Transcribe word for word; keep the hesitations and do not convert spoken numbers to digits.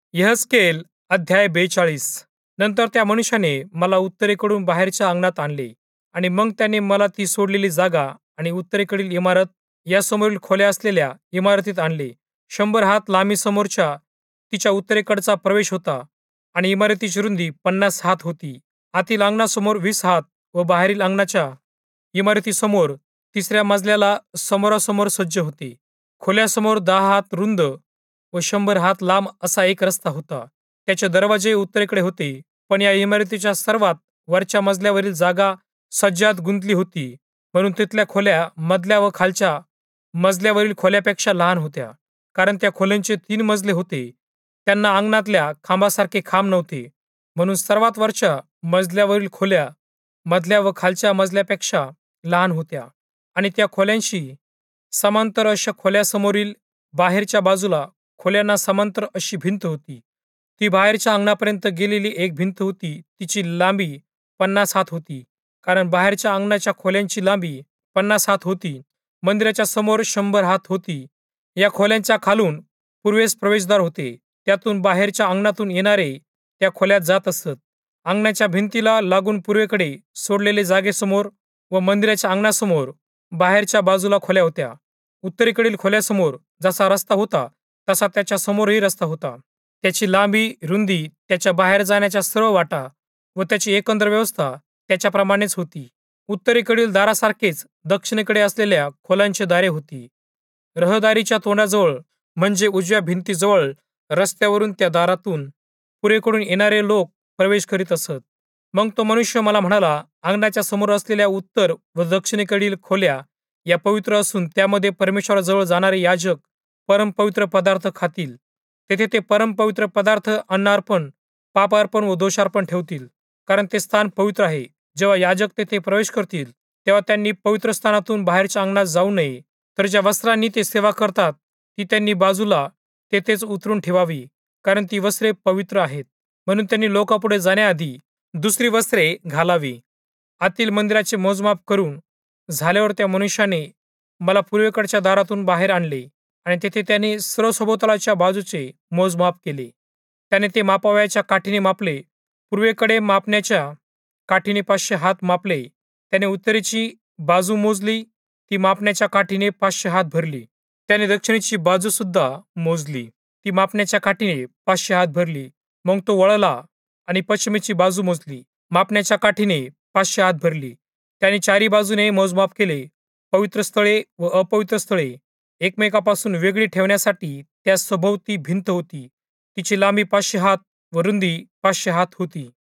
यहेजकेल अध्याय बेचाळीस. नंतर त्या मनुष्याने मला उत्तरेकडून बाहेरच्या अंगणात आणले आणि मग त्याने मला ती सोडलेली जागा आणि उत्तरेकडील इमारत यासमोरील खोल्या असलेल्या इमारतीत आणले. शंभर हात लांबी समोरच्या तिच्या उत्तरेकडचा प्रवेश होता आणि इमारतीची रुंदी पन्नास हात होती. आतील अंगणासमोर वीस हात व बाहेरील अंगणाच्या इमारतीसमोर तिसऱ्या मजल्याला समोरासमोर सज्ज होते. खोल्यासमोर दहा हात रुंद व शंभर हात लांब असा एक रस्ता होता. त्याचे दरवाजे उत्तरेकडे होते, पण या इमारतीच्या सर्वात वरच्या मजल्यावरील जागा सज्जात गुंतली होती, म्हणून तिथल्या खोल्या मधल्या व खालच्या मजल्यावरील खोल्यापेक्षा लहान होत्या, कारण त्या खोल्यांचे तीन मजले होते. त्यांना अंगणातल्या खांबासारखे खांब नव्हते, म्हणून सर्वात वरच्या मजल्यावरील खोल्या मधल्या व खालच्या मजल्यापेक्षा लहान होत्या. आणि त्या खोल्यांशी समांतर अशा खोल्यासमोरील बाहेरच्या बाजूला खोल्यांना समांतर अशी भिंत होती. ती बाहेरच्या अंगणापर्यंत गेलेली एक भिंत होती. तिची लांबी पन्नास हात होती, कारण बाहेरच्या अंगणाच्या खोल्यांची लांबी पन्नास हात होती. मंदिराच्या समोर शंभर हात होती. या खोल्यांच्या खालून पूर्वेस प्रवेशद्वार होते, त्यातून बाहेरच्या अंगणातून येणारे त्या खोल्यात जात असत. अंगणाच्या भिंतीला लागून पूर्वेकडे सोडलेले जागेसमोर व मंदिराच्या अंगणासमोर बाहेरच्या बाजूला खोल्या होत्या. उत्तरेकडील खोल्यासमोर जसा रस्ता होता तसा त्याच्या समोरही रस्ता होता. त्याची लांबी, रुंदी, त्याच्या बाहेर जाण्याच्या सर्व वाटा व त्याची एकंदर व्यवस्था त्याच्याप्रमाणेच होती. उत्तरेकडील दारासारखेच दक्षिणेकडे असलेल्या खोल्यांची दारे होती. रहदारीच्या तोंडाजवळ म्हणजे उजव्या भिंतीजवळ रस्त्यावरून त्या दारातून पूर्वेकडून येणारे लोक प्रवेश करीत असत. मग तो मनुष्य मला म्हणाला, अंगणाच्या समोर असलेल्या उत्तर व दक्षिणेकडील खोल्या या पवित्र असून त्यामध्ये परमेश्वराजवळ जाणारे याजक परमपवित्र पदार्थ खातील. तेथे ते परमपवित्र पदार्थ अन्नार्पण, पापार्पण व दोषार्पण ठेवतील, कारण ते स्थान पवित्र आहे. जेव्हा याजक तेथे प्रवेश करतील तेव्हा त्यांनी पवित्र स्थानातून बाहेरच्या अंगणात जाऊ नये, तर ज्या वस्त्रांनी ते सेवा करतात ती त्यांनी बाजूला तेथेच उतरून ठेवावी, कारण ती वस्त्रे पवित्र आहेत. म्हणून त्यांनी लोकांपुढे जाण्याआधी दुसरी वस्त्रे घालावी. आतील मंदिराचे मोजमाप करून झाल्यावर त्या मनुष्याने मला पूर्वेकडच्या दारातून बाहेर आणले आणि तेथे त्याने सर्व सभोवतालच्या बाजूचे मोजमाप केले. त्याने ते मापावयाच्या काठीने मापले. पूर्वेकडे मापण्याच्या काठीने पाचशे हात मापले. त्याने उत्तरेची बाजू मोजली, ती मापण्याच्या काठीने पाचशे हात भरली. त्याने दक्षिणेची बाजू सुद्धा मोजली, ती मापण्याच्या काठीने पाचशे हात भरली. मग तो वळला आणि पश्चिमेची बाजू मोजली, मापण्याच्या काठीने पाचशे हात भरली. त्याने चारी बाजूने मोजमाप केले. पवित्र स्थळे व अपवित्र स्थळे एकमेकापासून वेगळी ठेवण्यासाठी त्या सभोवती भिंत होती. तिची लांबी पाचशे हात व रुंदी पाचशे हात होती.